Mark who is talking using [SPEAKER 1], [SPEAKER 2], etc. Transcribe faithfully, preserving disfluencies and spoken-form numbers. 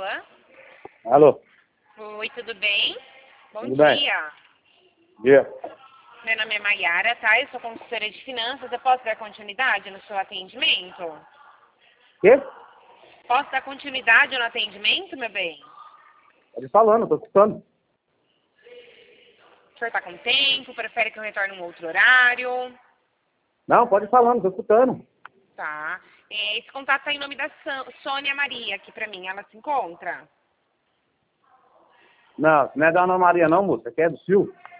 [SPEAKER 1] Alô?
[SPEAKER 2] Alô?
[SPEAKER 1] Oi, tudo bem? Bom
[SPEAKER 2] Tudo bem.
[SPEAKER 1] dia.
[SPEAKER 2] Dia.
[SPEAKER 1] Meu nome é Maiara, tá? Eu sou consultora de finanças. Eu posso dar continuidade no seu atendimento?
[SPEAKER 2] Quê?
[SPEAKER 1] Posso dar continuidade no atendimento, meu bem?
[SPEAKER 2] Pode ir falando, tô escutando.
[SPEAKER 1] O senhor tá com tempo? Prefere que eu retorne um outro horário?
[SPEAKER 2] Não, pode ir falando, tô escutando.
[SPEAKER 1] Tá. É, Esse contato tá em nome da Sam- Sônia Maria aqui pra mim. Ela se encontra?
[SPEAKER 2] Não, não é da Ana Maria não, moça, aqui é do Silvio.